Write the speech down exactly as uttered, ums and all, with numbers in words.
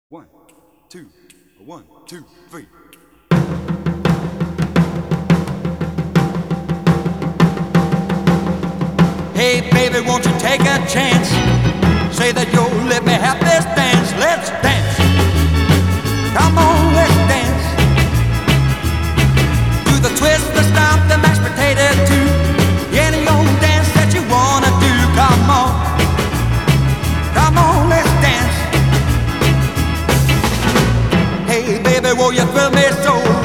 One, two, one, two, three. Hey baby, won't you take a chance? Say that you'll let me have this dance. Let's dance. Come on, let's dance. Do the twist, the stomp, the mashed potato too. Any old dance that you wanna do. Come on. Come on, let's dance. Hey baby, will you thrill me so?